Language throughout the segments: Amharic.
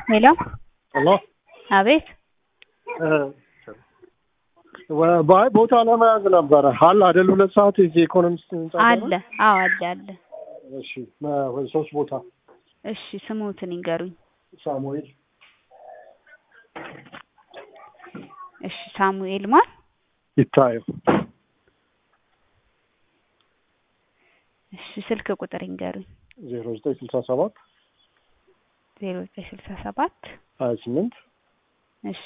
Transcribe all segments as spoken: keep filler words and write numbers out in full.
ሄሎ ሄሎ አቤት ባይ ቦታ ለመያዝ ነበረ አለ አይደል? ሁለት ሰዓት እዚህ ኢኮኖሚስት አለ። አዎ አለ አለ። እሺ ወይ ሶስት ቦታ። እሺ ስሙትን ይንገሩኝ። ሳሙኤል። እሺ ሳሙኤል ማን? ይታየው። እሺ ስልክ ቁጥር ይንገሩኝ። ዜሮ ዘጠኝ ስልሳ ሰባት ዜሮ ዘጠኝ ስልሳ ሰባት ሀያ ስምንት እሺ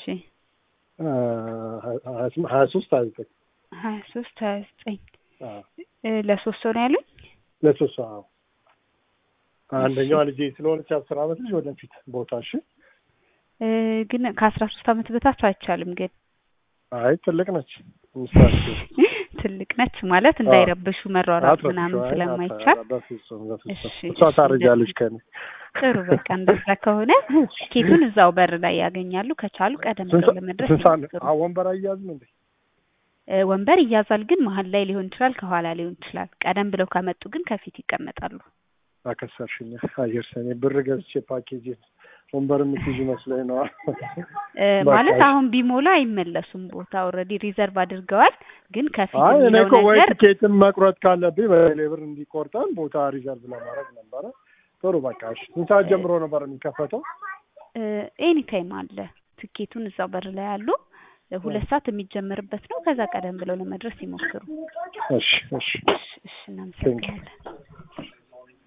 ሀያ ሶስት ሀያ ዘጠኝ ሀያ ሶስት ሀያ ዘጠኝ ለሶስት ሰው ነው ያሉኝ? ለሶስት ሰው። አንደኛዋ ልጄ ስለሆነች አስር ዓመት ልጅ ወደፊት ቦታ። እሺ ግን ከአስራ ሶስት ዓመት በታች አይቻልም። ግን አይ ትልቅ ነች። ምሳሌ ትልቅ ነች ማለት እንዳይረብሹ መሯሯጥ ምናምን ስለማይቻል እሺ እሷ ታረጃለች ከኔ። ጥሩ በቃ እንደዛ ከሆነ ቲኬቱን እዛው በር ላይ ያገኛሉ። ከቻሉ ቀደም ብለው ለመድረስ ይሞክሩ። አዎ ወንበር አያዝም እንዴ? ወንበር ይያዛል፣ ግን መሀል ላይ ሊሆን ይችላል፣ ከኋላ ሊሆን ይችላል። ቀደም ብለው ከመጡ ግን ከፊት ይቀመጣሉ። አከሰርሽኝ። አየር ሰኔ ብር ገዝቼ ፓኬጅ ወንበር የምትይዥ መስሎኝ ነው። ማለት አሁን ቢሞላ አይመለሱም። ቦታ ኦልሬዲ ሪዘርቭ አድርገዋል። ግን ከፊት አይ እኔ እኮ ወይ ነገር ቲኬትን መቁረጥ ካለብኝ በሌብር እንዲቆርጠን ቦታ ሪዘርቭ ለማድረግ ነበረ። ጥሩ በቃ እሺ። ስንት ሰዓት ጀምሮ ነበር የሚከፈተው? ኤኒ ታይም አለ። ቲኬቱን እዛው በር ላይ አሉ። ሁለት ሰዓት የሚጀምርበት ነው። ከዛ ቀደም ብለው ለመድረስ ይሞክሩ። እሺ እሺ እሺ እናመሰግናለን።